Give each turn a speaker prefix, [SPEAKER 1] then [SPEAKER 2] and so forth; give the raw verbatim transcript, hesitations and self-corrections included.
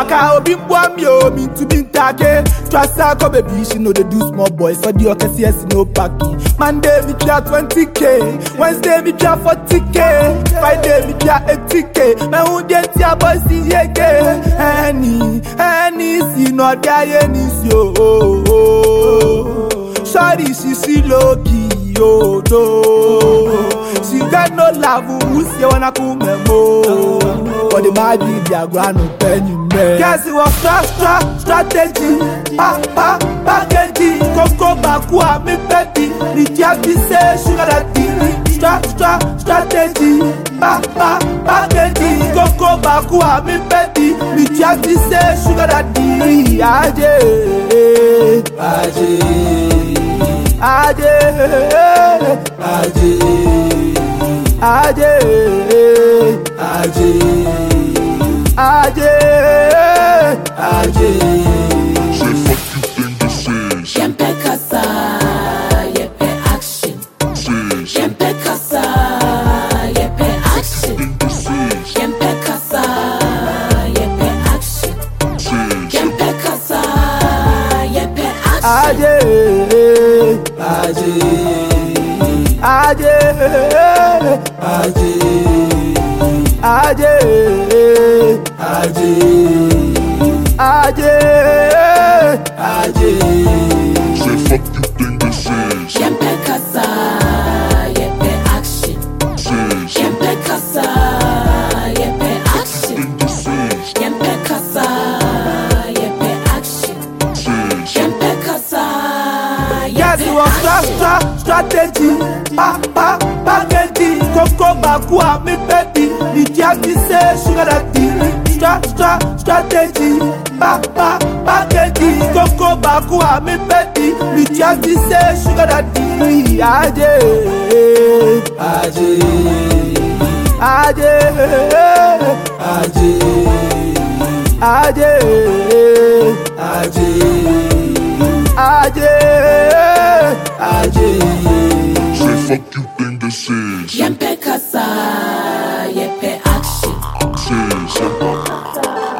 [SPEAKER 1] Waka obi mbwa mi o mi to be take. Trust her go baby, she know they do small boys. For the okay C S no packing. Monday me try twenty K, Wednesday me try forty K, Friday me try eighty K. Me who get your boy see again. Any, any see no die any see oh oh oh. Sorry she see low key oh do. She got no love who see wanna come mo. But the might be their grand penny man. Guess it was stra stra strategy. Pa pa packaging. Coco bakua me baby. The Jackie say sugar daddy. Stra stra strategy. Pa pa packaging. Coco bakua me baby. The Jackie say sugar daddy. Aje aje aje aje aje aje aje aje.
[SPEAKER 2] Say fuck you think this is.
[SPEAKER 3] Yempe kasa, yepe action.
[SPEAKER 2] Says.
[SPEAKER 3] Yempe kasa, yepe action.
[SPEAKER 2] Think this is.
[SPEAKER 3] Yempe kasa, yepe action.
[SPEAKER 2] Says.
[SPEAKER 3] Yempe kasa, yepe action.
[SPEAKER 1] Aje aje aje aje aje aje aje.
[SPEAKER 2] Say fuck you think this is.
[SPEAKER 3] Yempe kasa, yepe action.
[SPEAKER 2] Says.
[SPEAKER 3] Yempe kasa, yepe action.
[SPEAKER 2] Think this is.
[SPEAKER 3] Yempe kasa, yepe action.
[SPEAKER 2] Says.
[SPEAKER 3] Yempe kasa,
[SPEAKER 1] Yes, it was stra stra strategy. Pa pa packaging. Coco bakua me baby. The Jackie say sugar daddy. Stra stra strategy. Pa pa packaging. Coco bakua me baby. The Jackie say sugar daddy. Aje aje aje aje aje aje aje aje.
[SPEAKER 2] Say fuck you think this is.
[SPEAKER 3] Yempe kasa, yepe action.
[SPEAKER 2] Says.